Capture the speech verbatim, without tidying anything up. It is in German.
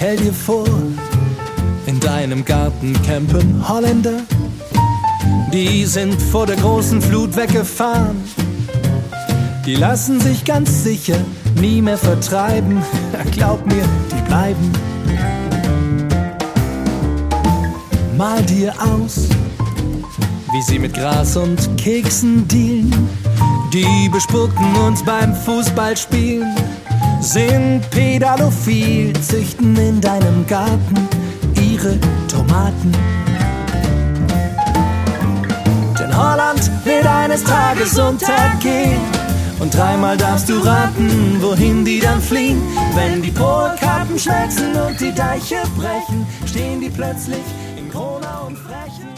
Stell dir vor, in deinem Garten campen Holländer. Die sind vor der großen Flut weggefahren. Die lassen sich ganz sicher nie mehr vertreiben. Glaub mir, die bleiben. Mal dir aus, wie sie mit Gras und Keksen dealen. Die bespucken uns beim Fußballspielen, sind pädalophil, züchten in deinem Garten ihre Tomaten. Denn Holland wird eines Tages untergehen und dreimal darfst du raten, wohin die dann fliehen. Wenn die Polkappen schmelzen und die Deiche brechen, stehen die plötzlich in Kronau und Frechen.